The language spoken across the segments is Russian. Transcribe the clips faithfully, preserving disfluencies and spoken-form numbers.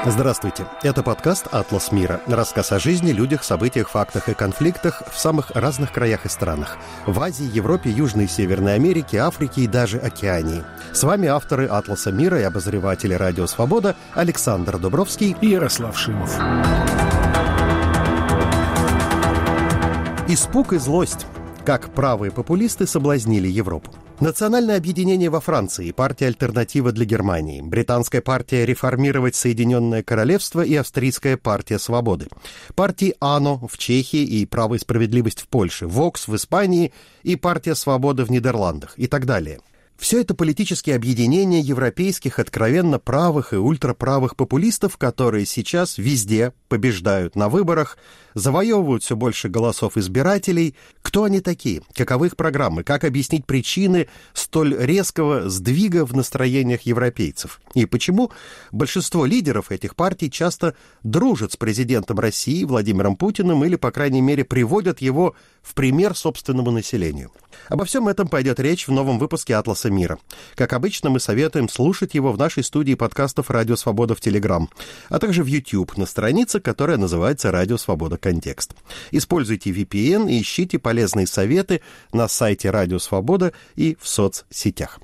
Здравствуйте. Это подкаст «Атлас мира». Рассказ о жизни, людях, событиях, фактах и конфликтах в самых разных краях и странах. В Азии, Европе, Южной и Северной Америке, Африке и даже Океании. С вами авторы «Атласа мира» и обозреватели «Радио Свобода» Александр Дубровский и Ярослав Шимов. Испуг и злость. Как правые популисты соблазнили Европу. Национальное объединение во Франции, партия «Альтернатива для Германии», британская партия «Реформировать Соединенное Королевство» и австрийская партия «Свободы», партии АНО в Чехии и «Право и справедливость» в Польше, ВОКС в Испании и партия «Свобода» в Нидерландах и так далее. Все это политические объединения европейских откровенно правых и ультраправых популистов, которые сейчас везде побеждают на выборах, завоевывают все больше голосов избирателей. Кто они такие? Каковы их программы? Как объяснить причины столь резкого сдвига в настроениях европейцев? И почему большинство лидеров этих партий часто дружат с президентом России Владимиром Путиным или, по крайней мере, приводят его в пример собственному населению? Обо всем этом пойдет речь в новом выпуске «Атласа мира». Как обычно, мы советуем слушать его в нашей студии подкастов «Радио Свобода» в Телеграм, а также в YouTube на странице, которая называется «Радио Свобода. Контекст». Используйте ви пи эн и ищите полезные советы на сайте «Радио Свобода» и в соцсетях.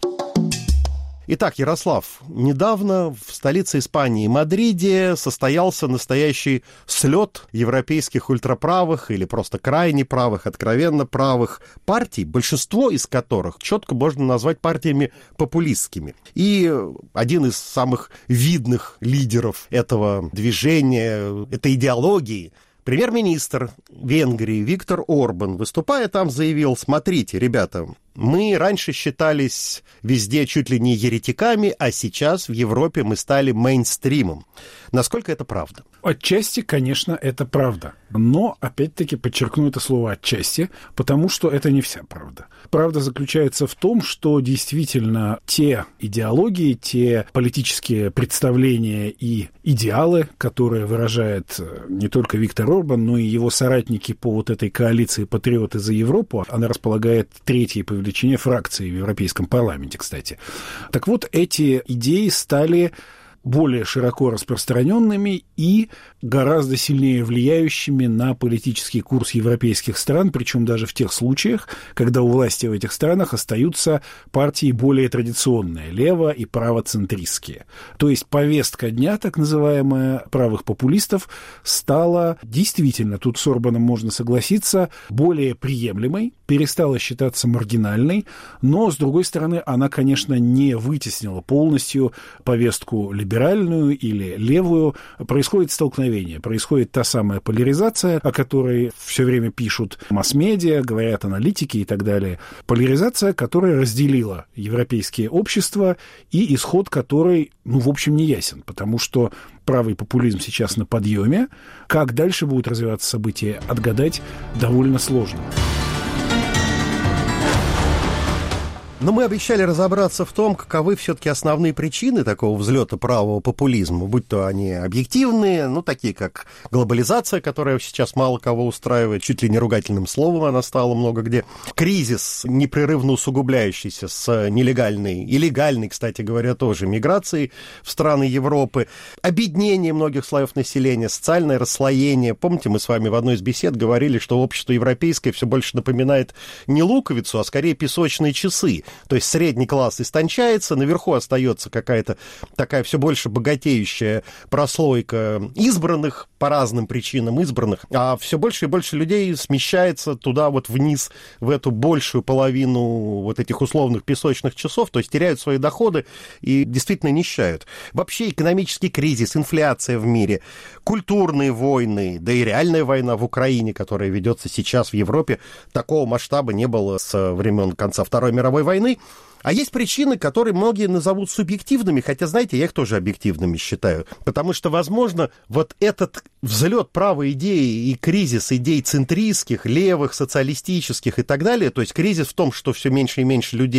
Итак, Ярослав, недавно в столице Испании, Мадриде, состоялся настоящий слет европейских ультраправых или просто крайне правых, откровенно правых партий, большинство из которых четко можно назвать партиями популистскими. И один из самых видных лидеров этого движения, этой идеологии, премьер-министр Венгрии Виктор Орбан, выступая там, заявил: смотрите, ребята, мы раньше считались везде чуть ли не еретиками, а сейчас в Европе мы стали мейнстримом. Насколько это правда? Отчасти, конечно, это правда. Но, опять-таки, подчеркну это слово «отчасти», потому что это не вся правда. Правда заключается в том, что действительно те идеологии, те политические представления и идеалы, которые выражает не только Виктор Орбан, но и его соратники по вот этой коалиции «Патриоты за Европу», она располагает третьей по величине фракции в Европейском парламенте, кстати. Так вот, эти идеи стали более широко распространенными и гораздо сильнее влияющими на политический курс европейских стран, причем даже в тех случаях, когда у власти в этих странах остаются партии более традиционные, лево- и правоцентристские. То есть повестка дня, так называемая, правых популистов, стала действительно, тут с Орбаном можно согласиться, более приемлемой, перестала считаться маргинальной, но, с другой стороны, она, конечно, не вытеснила полностью повестку либеральную, либеральную или левую. Происходит столкновение, происходит та самая поляризация, о которой все время пишут масс-медиа, говорят аналитики и так далее. Поляризация, которая разделила европейские общества и исход которой, ну, в общем, не ясен, потому что правый популизм сейчас на подъеме. Как дальше будут развиваться события, отгадать довольно сложно. Но мы обещали разобраться в том, каковы все-таки основные причины такого взлета правого популизма, будь то они объективные, ну, такие как глобализация, которая сейчас мало кого устраивает, чуть ли не ругательным словом она стала много где, кризис, непрерывно усугубляющийся с нелегальной и легальной, кстати говоря, тоже миграцией в страны Европы, обеднение многих слоев населения, социальное расслоение. Помните, мы с вами в одной из бесед говорили, что общество европейское все больше напоминает не луковицу, а скорее песочные часы. То есть средний класс истончается, наверху остается какая-то такая все больше богатеющая прослойка избранных, по разным причинам избранных, а все больше и больше людей смещается туда вот вниз, в эту большую половину вот этих условных песочных часов, то есть теряют свои доходы и действительно нищают. Вообще экономический кризис, инфляция в мире, культурные войны, да и реальная война в Украине, которая ведется сейчас в Европе, такого масштаба не было с времен конца Второй мировой войны. А есть причины, которые многие назовут субъективными, хотя, знаете, я их тоже объективными считаю. Потому что, возможно, вот этот взлет правой идеи и кризис идей центристских, левых, социалистических и так далее, то есть кризис в том, что все меньше и меньше людей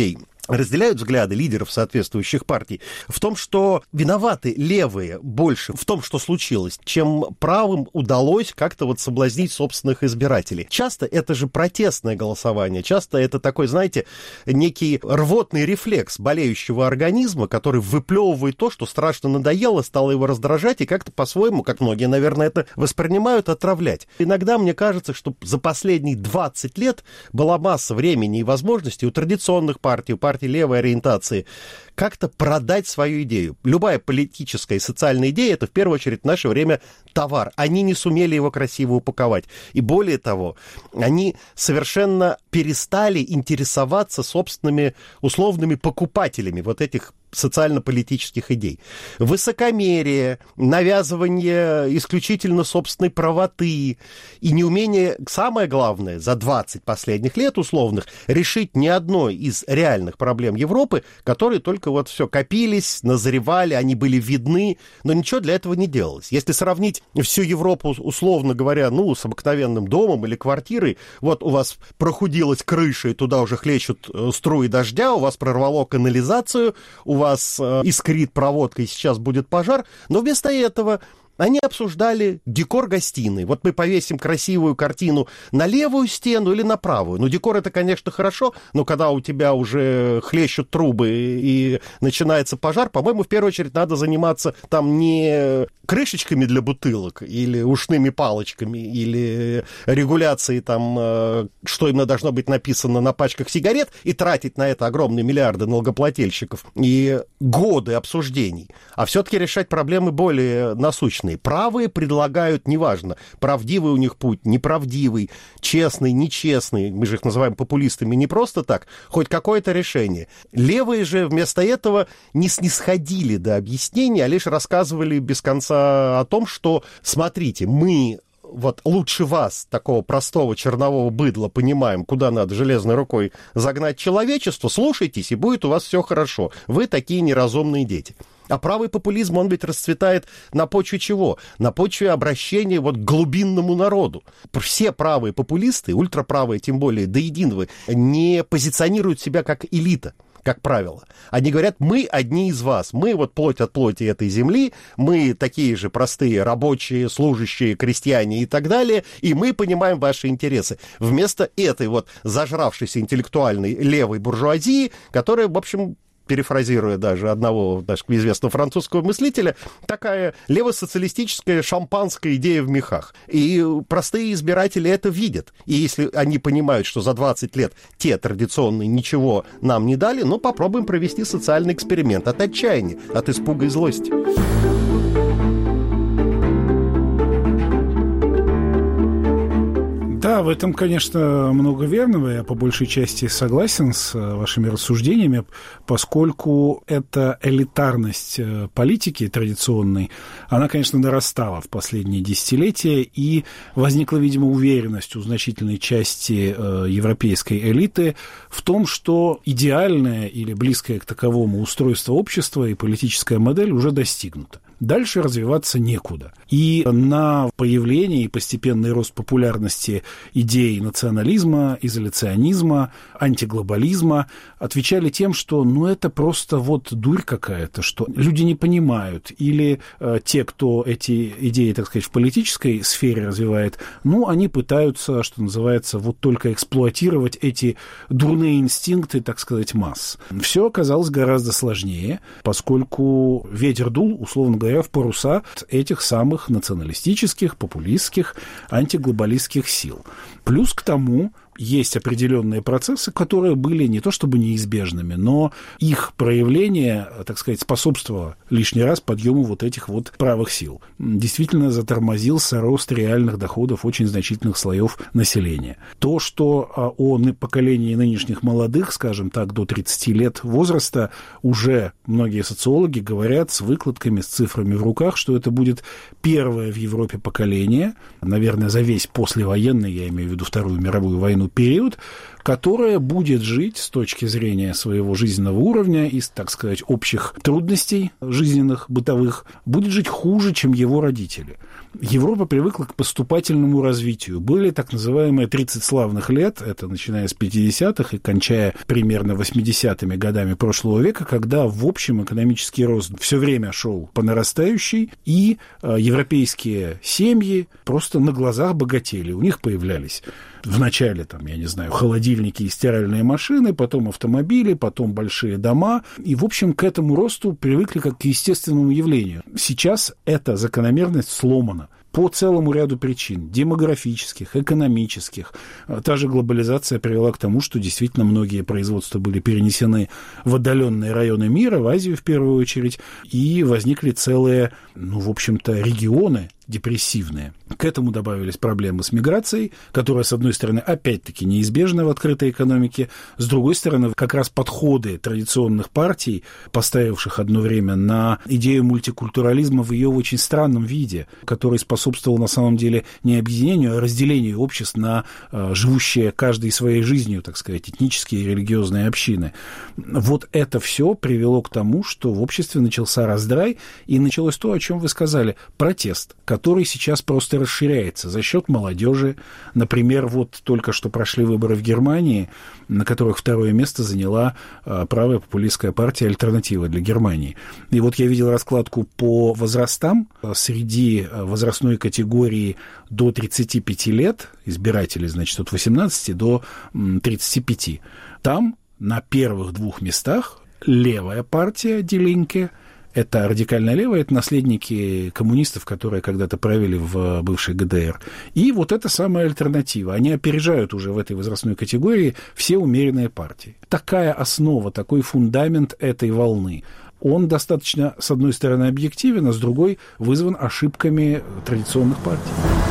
разделяют взгляды лидеров соответствующих партий в том, что виноваты левые больше в том, что случилось, чем правым удалось как-то вот соблазнить собственных избирателей. Часто это же протестное голосование, часто это такой, знаете, некий рвотный рефлекс болеющего организма, который выплевывает то, что страшно надоело, стало его раздражать и как-то по-своему, как многие, наверное, это воспринимают, отравлять. Иногда мне кажется, что за последние двадцать лет была масса времени и возможностей у традиционных партий, у партий левой ориентации, как-то продать свою идею. Любая политическая и социальная идея — это в первую очередь в наше время товар. Они не сумели его красиво упаковать. И более того, они совершенно перестали интересоваться собственными условными покупателями вот этих социально-политических идей. Высокомерие, навязывание исключительно собственной правоты и неумение, самое главное, за двадцать последних лет условных, решить ни одной из реальных проблем Европы, которые только вот все копились, назревали, они были видны, но ничего для этого не делалось. Если сравнить всю Европу, условно говоря, ну, с обыкновенным домом или квартирой, вот у вас прохудилась крыша, и туда уже хлещут струи дождя, у вас прорвало канализацию, у вас вас искрит проводка, и сейчас будет пожар, но вместо этого они обсуждали декор гостиной. Вот мы повесим красивую картину на левую стену или на правую. Ну, декор — это, конечно, хорошо, но когда у тебя уже хлещут трубы и начинается пожар, по-моему, в первую очередь надо заниматься там не крышечками для бутылок или ушными палочками, или регуляцией там, что именно должно быть написано на пачках сигарет, и тратить на это огромные миллиарды налогоплательщиков и годы обсуждений, а все-таки решать проблемы более насущные. Правые предлагают, неважно, правдивый у них путь, неправдивый, честный, нечестный, мы же их называем популистами не просто так, хоть какое-то решение. Левые же вместо этого не снисходили до объяснений, а лишь рассказывали без конца о том, что, смотрите, мы вот лучше вас, такого простого чернового быдла, понимаем, куда надо железной рукой загнать человечество, слушайтесь, и будет у вас все хорошо. Вы такие неразумные дети. А правый популизм, он ведь расцветает на почве чего? На почве обращения вот к глубинному народу. Все правые популисты, ультраправые тем более, до единого, не позиционируют себя как элита, как правило. Они говорят, мы одни из вас, мы вот плоть от плоти этой земли, мы такие же простые рабочие, служащие, крестьяне и так далее, и мы понимаем ваши интересы. Вместо этой вот зажравшейся интеллектуальной левой буржуазии, которая, в общем, перефразируя даже одного даже известного французского мыслителя, такая левосоциалистическая шампанская идея в мехах. И простые избиратели это видят. И если они понимают, что за двадцать лет те традиционные ничего нам не дали, ну, попробуем провести социальный эксперимент от отчаяния, от испуга и злости. Да, в этом, конечно, много верного. Я по большей части согласен с вашими рассуждениями, поскольку эта элитарность политики традиционной, она, конечно, нарастала в последние десятилетия, и возникла, видимо, уверенность у значительной части европейской элиты в том, что идеальное или близкое к таковому устройство общества и политическая модель уже достигнута. Дальше развиваться некуда. И на появление и постепенный рост популярности идей национализма, изоляционизма, антиглобализма отвечали тем, что ну это просто вот дурь какая-то, что люди не понимают, или э, те, кто эти идеи, так сказать, в политической сфере развивает, ну они пытаются, что называется, вот только эксплуатировать эти дурные инстинкты, так сказать, масс. Все оказалось гораздо сложнее, поскольку ветер дул, условно говоря, в паруса этих самых националистических, популистских, антиглобалистских сил. Плюс к тому есть определенные процессы, которые были не то чтобы неизбежными, но их проявление, так сказать, способствовало лишний раз подъему вот этих вот правых сил. Действительно затормозился рост реальных доходов очень значительных слоев населения. То, что о поколении нынешних молодых, скажем так, до тридцати лет возраста, уже многие социологи говорят с выкладками, с цифрами в руках, что это будет первое в Европе поколение, наверное, за весь послевоенный, я имею в виду Вторую мировую войну, период, которая будет жить с точки зрения своего жизненного уровня и, так сказать, общих трудностей жизненных, бытовых, будет жить хуже, чем его родители. Европа привыкла к поступательному развитию. Были так называемые тридцать славных лет, это начиная с пятидесятых и кончая примерно восьмидесятыми годами прошлого века, когда, в общем, экономический рост все время шел по нарастающей, и э, европейские семьи просто на глазах богатели. У них появлялись вначале, там, я не знаю, холодильники и стиральные машины, потом автомобили, потом большие дома. И, в общем, к этому росту привыкли как к естественному явлению. Сейчас эта закономерность сломана по целому ряду причин, демографических, экономических. Та же глобализация привела к тому, что действительно многие производства были перенесены в отдаленные районы мира, в Азию в первую очередь, и возникли целые, ну, в общем-то, регионы депрессивные. К этому добавились проблемы с миграцией, которая, с одной стороны, опять-таки неизбежна в открытой экономике, с другой стороны, как раз подходы традиционных партий, поставивших одно время на идею мультикультурализма в ее очень странном виде, который способствовал на самом деле не объединению, а разделению обществ на э, живущие каждой своей жизнью, так сказать, этнические и религиозные общины. Вот это все привело к тому, что в обществе начался раздрай, и началось то, о чем вы сказали, протест, который сейчас просто расширяется за счет молодежи. Например, вот только что прошли выборы в Германии, на которых второе место заняла правая популистская партия «Альтернатива для Германии». И вот я видел раскладку по возрастам. Среди возрастной категории до тридцати пяти лет, избирателей, значит, от восемнадцати до тридцати пяти, там на первых двух местах левая партия «Die Linke». Это радикальная левая, это наследники коммунистов, которые когда-то правили в бывшей ГДР. И вот эта самая альтернатива. Они опережают уже в этой возрастной категории все умеренные партии. Такая основа, такой фундамент этой волны. Он достаточно, с одной стороны, объективен, а с другой вызван ошибками традиционных партий.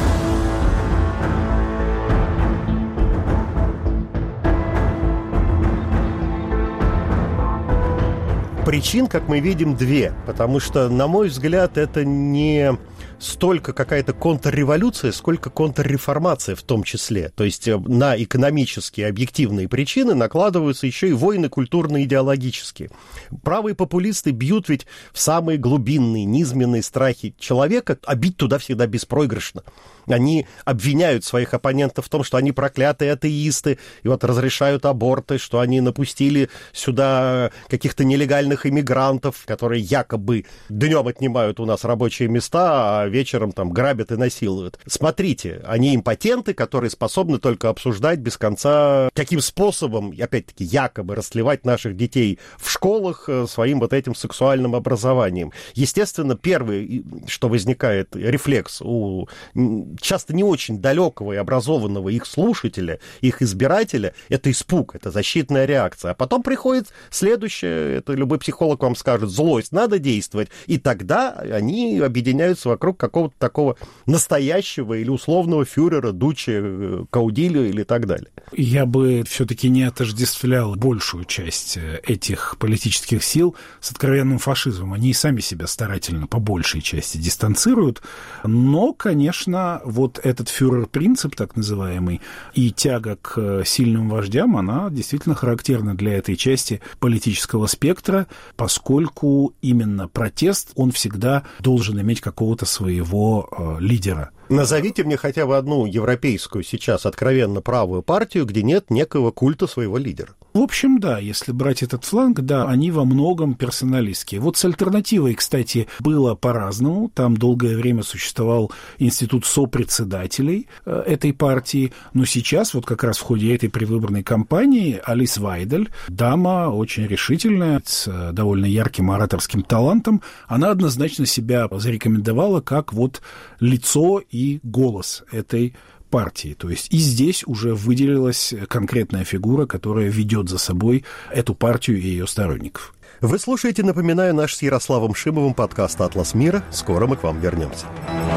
Причин, как мы видим, две, потому что, на мой взгляд, это не столько какая-то контрреволюция, сколько контрреформация в том числе. То есть на экономические объективные причины накладываются еще и войны культурно-идеологические. Правые популисты бьют ведь в самые глубинные, низменные страхи человека, а бить туда всегда беспроигрышно. Они обвиняют своих оппонентов в том, что они проклятые атеисты, и вот разрешают аборты, что они напустили сюда каких-то нелегальных иммигрантов, которые якобы днем отнимают у нас рабочие места, а вечером там грабят и насилуют. Смотрите, они импотенты, которые способны только обсуждать без конца, каким способом, опять-таки, якобы растлевать наших детей в школах своим вот этим сексуальным образованием. Естественно, первый, что возникает, рефлекс у часто не очень далекого и образованного их слушателя, их избирателя, это испуг, это защитная реакция. А потом приходит следующее, это любой психолог вам скажет, злость, надо действовать. И тогда они объединяются вокруг какого-то такого настоящего или условного фюрера, дуче, каудилля или так далее. Я бы все-таки не отождествлял большую часть этих политических сил с откровенным фашизмом. Они и сами себя старательно по большей части дистанцируют. Но, конечно, вот этот фюрер-принцип, так называемый, и тяга к сильным вождям, она действительно характерна для этой части политического спектра, поскольку именно протест, он всегда должен иметь какого-то своего э, лидера. Назовите мне хотя бы одну европейскую сейчас откровенно правую партию, где нет некого культа своего лидера. В общем, да, если брать этот фланг, да, они во многом персоналистские. Вот с альтернативой, кстати, было по-разному. Там долгое время существовал институт сопредседателей э, этой партии. Но сейчас, вот как раз в ходе этой предвыборной кампании, Алис Вайдель, дама очень решительная, с э, довольно ярким ораторским талантом, она однозначно себя зарекомендовала как вот лицо и голос этой партии. То есть и здесь уже выделилась конкретная фигура, которая ведет за собой эту партию и ее сторонников. Вы слушаете, напоминаю, наш с Ярославом Шимовым подкаст «Атлас мира». Скоро мы к вам вернемся.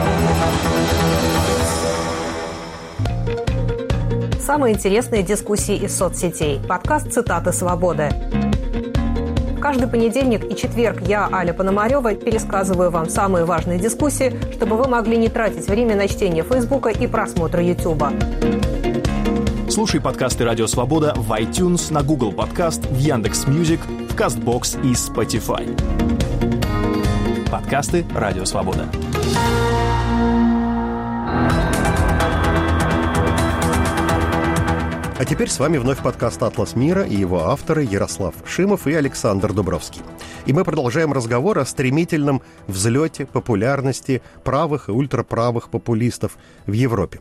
Самые интересные дискуссии из соцсетей. Подкаст «Цитаты свободы». Каждый понедельник и четверг я, Аля Пономарёва, пересказываю вам самые важные дискуссии, чтобы вы могли не тратить время на чтение Фейсбука и просмотр Ютуба. Слушай подкасты «Радио Свобода» в iTunes, на Google Подкаст, в Яндекс.Мьюзик, в Castbox и Spotify. Подкасты «Радио Свобода». А теперь с вами вновь подкаст «Атлас мира» и его авторы Ярослав Шимов и Александр Дубровский. И мы продолжаем разговор о стремительном взлете популярности правых и ультраправых популистов в Европе.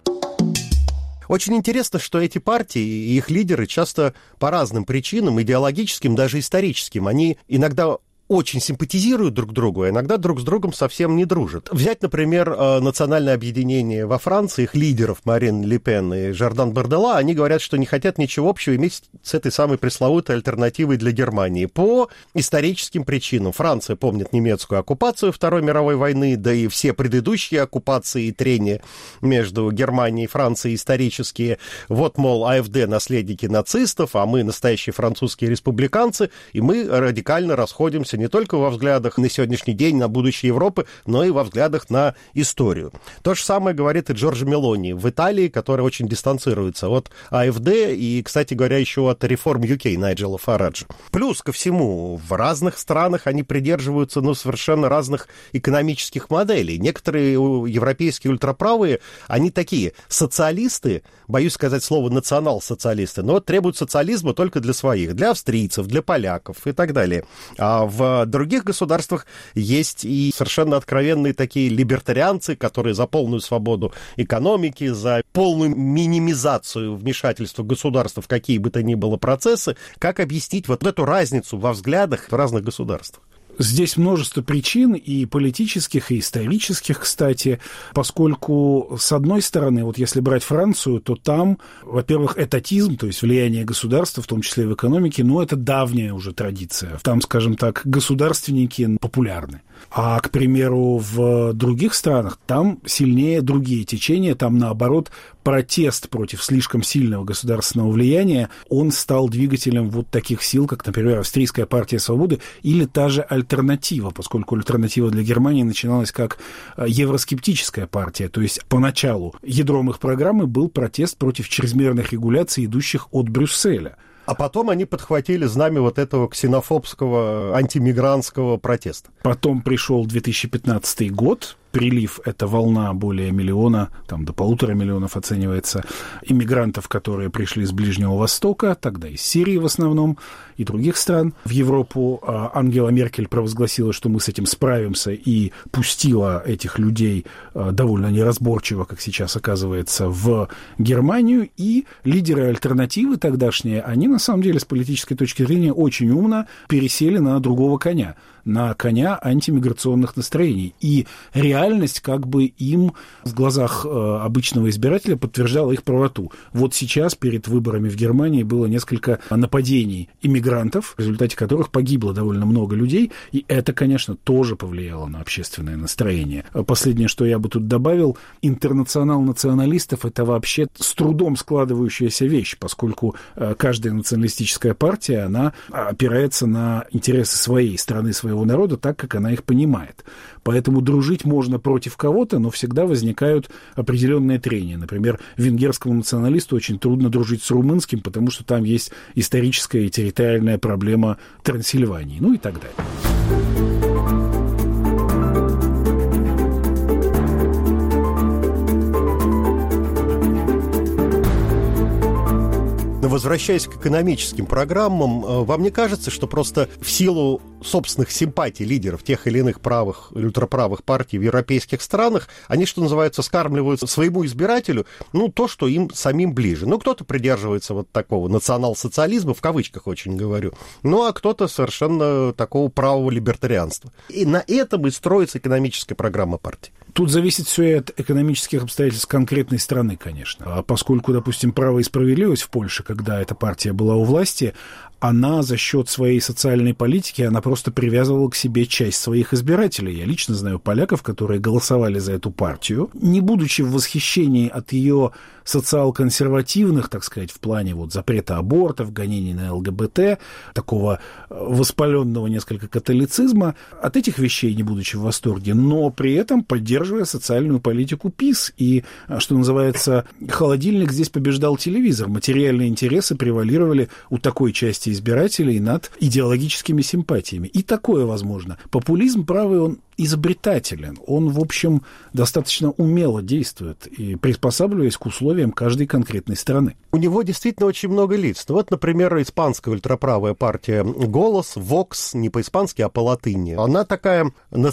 Очень интересно, что эти партии и их лидеры часто по разным причинам, идеологическим, даже историческим, они иногда очень симпатизируют друг другу, а иногда друг с другом совсем не дружат. Взять, например, национальное объединение во Франции, их лидеров Марин Ле Пен и Жордан Бардella, они говорят, что не хотят ничего общего иметь с этой самой пресловутой альтернативой для Германии по историческим причинам. Франция помнит немецкую оккупацию Второй мировой войны, да и все предыдущие оккупации и трения между Германией и Францией исторические. Вот, мол, АфД наследники нацистов, а мы настоящие французские республиканцы, и мы радикально расходимся не только во взглядах на сегодняшний день, на будущее Европы, но и во взглядах на историю. То же самое говорит и Джорджо Мелони в Италии, который очень дистанцируется от АфД и, кстати говоря, еще от реформ ю кей Найджела Фараджа. Плюс ко всему, в разных странах они придерживаются ну, совершенно разных экономических моделей. Некоторые европейские ультраправые, они такие социалисты, боюсь сказать слово национал-социалисты, но требуют социализма только для своих, для австрийцев, для поляков и так далее. А в В других государствах есть и совершенно откровенные такие либертарианцы, которые за полную свободу экономики, за полную минимизацию вмешательства государства в какие бы то ни было процессы. Как объяснить вот эту разницу во взглядах в разных государствах? Здесь множество причин, и политических, и исторических, кстати, поскольку, с одной стороны, вот если брать Францию, то там, во-первых, этатизм, то есть влияние государства, в том числе и в экономике, но это давняя уже традиция. Там, скажем так, государственники популярны. А, к примеру, в других странах там сильнее другие течения, там, наоборот, протест против слишком сильного государственного влияния, он стал двигателем вот таких сил, как, например, Австрийская партия свободы или та же альтернатива, поскольку альтернатива для Германии начиналась как евроскептическая партия, то есть поначалу ядром их программы был протест против чрезмерных регуляций, идущих от Брюсселя. А потом они подхватили знамя вот этого ксенофобского, антимигрантского протеста. Потом пришел две тысячи пятнадцатый год, прилив — это волна более миллиона, там до полутора миллионов оценивается, иммигрантов, которые пришли с Ближнего Востока, тогда из Сирии в основном, и других стран в Европу. Ангела Меркель провозгласила, что мы с этим справимся, и пустила этих людей довольно неразборчиво, как сейчас оказывается, в Германию. И лидеры альтернативы тогдашние, они на самом деле с политической точки зрения очень умно пересели на другого коня, на коня антимиграционных настроений. И реальность как бы им в глазах э, обычного избирателя подтверждала их правоту. Вот сейчас перед выборами в Германии было несколько нападений иммигрантов, в результате которых погибло довольно много людей, и это, конечно, тоже повлияло на общественное настроение. Последнее, что я бы тут добавил, интернационал националистов — это вообще с трудом складывающаяся вещь, поскольку э, каждая националистическая партия, она опирается на интересы своей страны, своего народа, так, как она их понимает. Поэтому дружить можно против кого-то, но всегда возникают определенные трения. Например, венгерскому националисту очень трудно дружить с румынским, потому что там есть историческая и территориальная проблема Трансильвании, ну и так далее. Возвращаясь к экономическим программам, вам не кажется, что просто в силу собственных симпатий лидеров тех или иных правых или ультраправых партий в европейских странах, они, что называется, скармливают своему избирателю, ну, то, что им самим ближе. Ну, кто-то придерживается вот такого национал-социализма, в кавычках очень говорю, ну, а кто-то совершенно такого правого либертарианства. И на этом и строится экономическая программа партии. Тут зависит все и от экономических обстоятельств конкретной страны, конечно. А поскольку, допустим, «Право и справедливость» в Польше, когда эта партия была у власти, она за счет своей социальной политики, она просто привязывала к себе часть своих избирателей. Я лично знаю поляков, которые голосовали за эту партию, не будучи в восхищении от ее социал-консервативных, так сказать, в плане вот запрета абортов, гонений на ЛГБТ, такого воспаленного несколько католицизма, от этих вещей не будучи в восторге, но при этом поддерживая социальную политику ПиС. И, что называется, холодильник здесь побеждал телевизор. Материальные интересы превалировали у такой части избирателей над идеологическими симпатиями. И такое возможно. Популизм правый, он изобретателен. Он, в общем, достаточно умело действует и приспосабливаясь к условиям каждой конкретной страны. У него действительно очень много лиц. Ну, вот, например, испанская ультраправая партия «Голос», «Вокс», не по-испански, а по-латыни. Она такая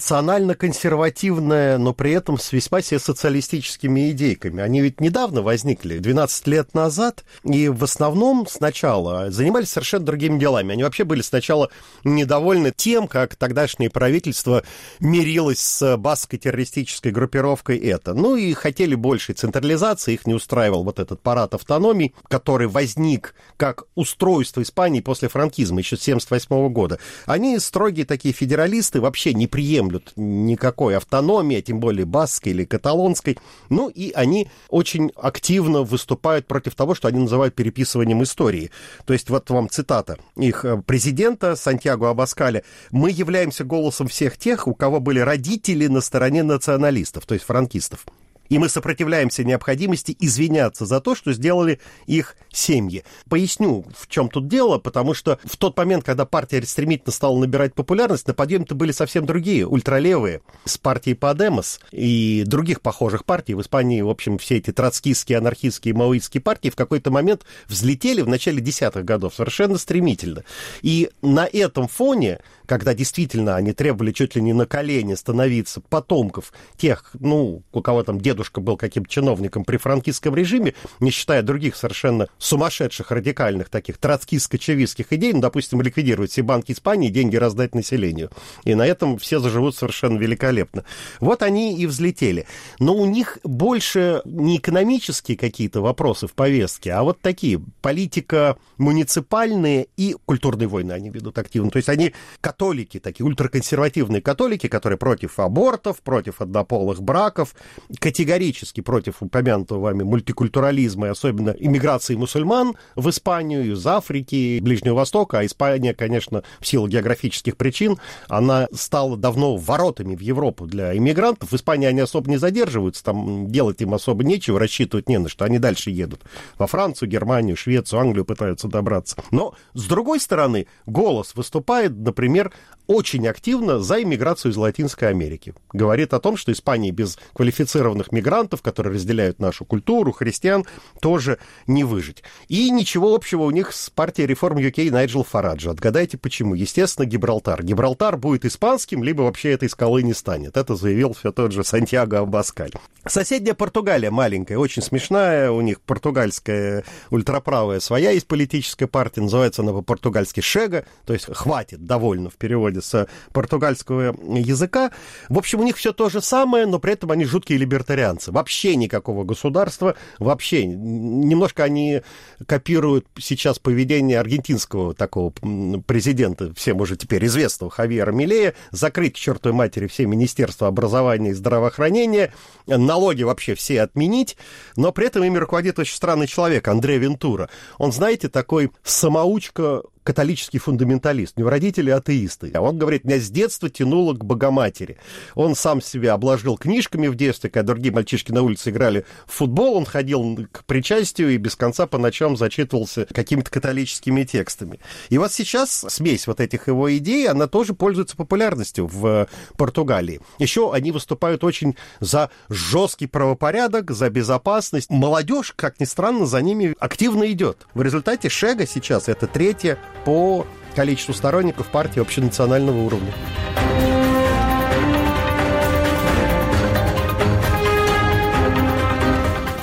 национально-консервативная, но при этом с весьма себе социалистическими идейками. Они ведь недавно возникли, двенадцать лет назад, и в основном сначала занимались совершенно другими делами. Они вообще были сначала недовольны тем, как тогдашнее правительство мирилось с баскской террористической группировкой это. Ну и хотели большей централизации, их не устраивал вот этот парад автономий, который возник как устройство Испании после франкизма еще с семьдесят восьмого года. Они строгие такие федералисты, вообще не приемлют никакой автономии, а тем более баскской или каталонской. Ну и они очень активно выступают против того, что они называют переписыванием истории. То есть вот вам цитата их президента Сантьяго Абаскаля: «Мы являемся голосом всех тех, у кого были родители на стороне националистов», то есть франкистов. И мы сопротивляемся необходимости извиняться за то, что сделали их семьи. Поясню, в чем тут дело, потому что в тот момент, когда партия стремительно стала набирать популярность, на подъеме-то были совсем другие, ультралевые, с партией Подемос и других похожих партий. В Испании, в общем, все эти троцкистские, анархистские, маоистские партии в какой-то момент взлетели в начале десятых годов совершенно стремительно. И на этом фоне, когда действительно они требовали чуть ли не на колени становиться потомков тех, ну, у кого там дедушка был каким-то чиновником при франкистском режиме, не считая других совершенно сумасшедших, радикальных таких троцкистско-чавистских идей, ну, допустим, ликвидировать все банки Испании, деньги раздать населению. И на этом все заживут совершенно великолепно. Вот они и взлетели. Но у них больше не экономические какие-то вопросы в повестке, а вот такие, политика муниципальные и культурные войны они ведут активно. То есть они католики, такие ультраконсервативные католики, которые против абортов, против однополых браков, категорически против упомянутого вами мультикультурализма и особенно иммиграции мусульман в Испанию из Африки, Ближнего Востока. А Испания, конечно, в силу географических причин, она стала давно воротами в Европу для иммигрантов. В Испании они особо не задерживаются, там делать им особо нечего, рассчитывать не на что. Они дальше едут во Францию, Германию, Швецию, Англию пытаются добраться. Но, с другой стороны, «Голос» выступает, например, очень активно за иммиграцию из Латинской Америки. Говорит о том, что Испания без квалифицированных мигрантов, которые разделяют нашу культуру, христиан, тоже не выжить. И ничего общего у них с партией реформ ю кей Найджел Фараджа. Отгадайте, почему? Естественно, Гибралтар. Гибралтар будет испанским, либо вообще этой скалы не станет. Это заявил все тот же Сантьяго Абаскаль. Соседняя Португалия маленькая, очень смешная. У них португальская ультраправая своя есть политическая партия. Называется она по-португальски «Шега», то есть «хватит», довольно в переводе с португальского языка. В общем, у них все то же самое, но при этом они жуткие либертарианцы. Вообще никакого государства, вообще. Немножко они копируют сейчас поведение аргентинского такого президента, всем уже теперь известного Хавьера Милея, закрыть к чертовой матери все министерства образования и здравоохранения, налоги вообще все отменить, но при этом ими руководит очень странный человек, Андре Вентура. Он, знаете, такой самоучка, католический фундаменталист, у него родители атеисты. А он говорит, меня с детства тянуло к Богоматери. Он сам себя обложил книжками в детстве, когда другие мальчишки на улице играли в футбол, он ходил к причастию и без конца по ночам зачитывался какими-то католическими текстами. И вот сейчас смесь вот этих его идей, она тоже пользуется популярностью в Португалии. Еще они выступают очень за жесткий правопорядок, за безопасность. Молодежь, как ни странно, за ними активно идет. В результате Шега сейчас это третья по количеству сторонников партии общенационального уровня.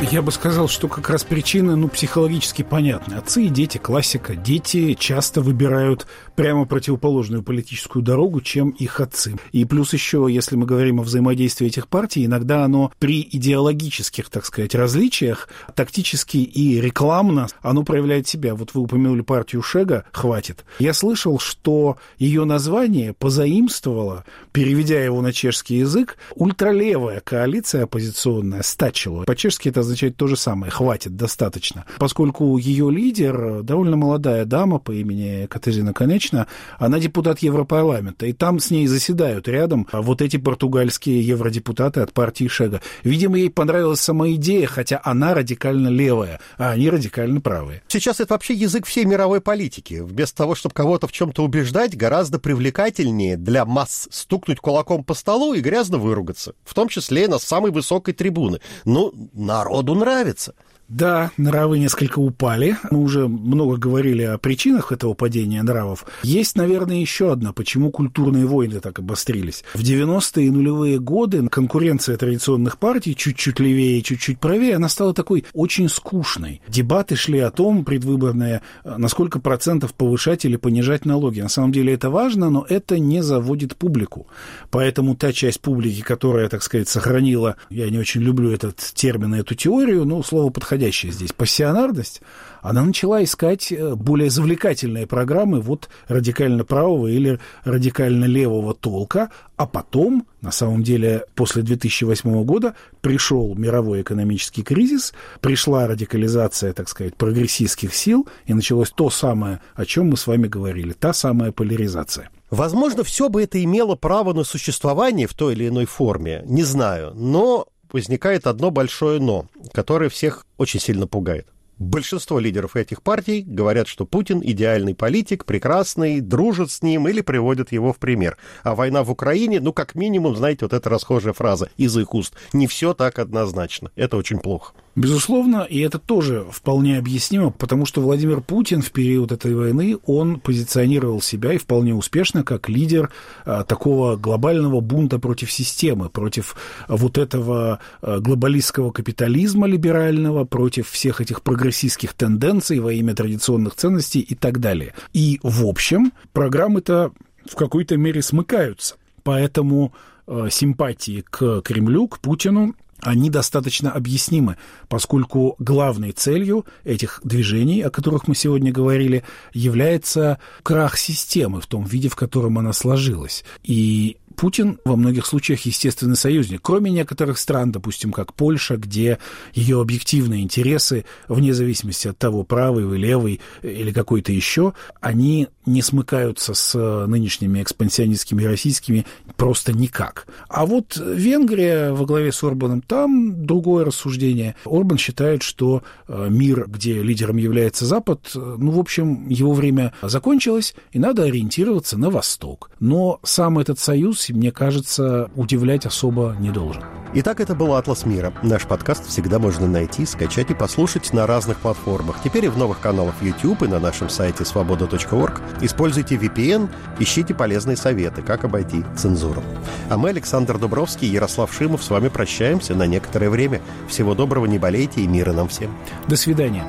Я бы сказал, что как раз причины, ну, психологически понятны. Отцы и дети, классика. Дети часто выбирают прямо противоположную политическую дорогу, чем их отцы. И плюс еще, если мы говорим о взаимодействии этих партий, иногда оно при идеологических, так сказать, различиях, тактически и рекламно, оно проявляет себя. Вот вы упомянули партию Шега, хватит. Я слышал, что ее название позаимствовало, переведя его на чешский язык, ультралевая коалиция оппозиционная Стачело. По-чешски это означает то же самое, хватит, достаточно. Поскольку ее лидер, довольно молодая дама по имени Катерина Конечна, она депутат Европарламента, и там с ней заседают рядом вот эти португальские евродепутаты от партии Шега. Видимо, ей понравилась сама идея, хотя она радикально левая, а они радикально правые. Сейчас это вообще язык всей мировой политики. Вместо того, чтобы кого-то в чем-то убеждать, гораздо привлекательнее для масс стукнуть кулаком по столу и грязно выругаться, в том числе на самой высокой трибуны. Ну, народу нравится. Да, нравы несколько упали. Мы уже много говорили о причинах этого падения нравов. Есть, наверное, еще одна, почему культурные войны так обострились. В девяностые и нулевые годы конкуренция традиционных партий, чуть-чуть левее, чуть-чуть правее, она стала такой очень скучной. Дебаты шли о том, предвыборные, на сколько процентов повышать или понижать налоги. На самом деле это важно, но это не заводит публику. Поэтому та часть публики, которая, так сказать, сохранила, я не очень люблю этот термин, эту теорию, но слово подходящее здесь, пассионарность, она начала искать более завлекательные программы вот радикально правого или радикально левого толка, а потом, на самом деле, после две тысячи восьмого года пришел мировой экономический кризис, пришла радикализация, так сказать, прогрессистских сил, и началось то самое, о чем мы с вами говорили, та самая поляризация. Возможно, все бы это имело право на существование в той или иной форме, не знаю, но возникает одно большое «но», которое всех очень сильно пугает. Большинство лидеров этих партий говорят, что Путин идеальный политик, прекрасный, дружат с ним или приводят его в пример. А война в Украине, ну, как минимум, знаете, вот эта расхожая фраза из их уст. Не все так однозначно. Это очень плохо. Безусловно, и это тоже вполне объяснимо, потому что Владимир Путин в период этой войны, он позиционировал себя и вполне успешно как лидер а, такого глобального бунта против системы, против вот этого а, глобалистского капитализма либерального, против всех этих прогрессистских тенденций во имя традиционных ценностей и так далее. И, в общем, программы-то в какой-то мере смыкаются, поэтому а, симпатии к Кремлю, к Путину, они достаточно объяснимы, поскольку главной целью этих движений, о которых мы сегодня говорили, является крах системы в том виде, в котором она сложилась. И Путин во многих случаях естественный союзник, кроме некоторых стран, допустим, как Польша, где ее объективные интересы, вне зависимости от того, правый вы, левый или какой-то еще, они не смыкаются с нынешними экспансионистскими российскими просто никак. А вот Венгрия во главе с Орбаном, там другое рассуждение. Орбан считает, что мир, где лидером является Запад, ну, в общем, его время закончилось, и надо ориентироваться на Восток. Но сам этот союз, мне кажется, удивлять особо не должен. Итак, это был «Атлас мира». Наш подкаст всегда можно найти, скачать и послушать на разных платформах. Теперь и в новых каналах YouTube и на нашем сайте свобода точка орг. Используйте ви пи эн, ищите полезные советы, как обойти цензуру. А мы, Александр Дубровский и Ярослав Шимов, с вами прощаемся на некоторое время. Всего доброго, не болейте и мира нам всем. До свидания.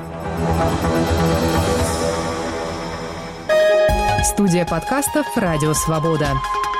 Студия подкастов «Радио Свобода».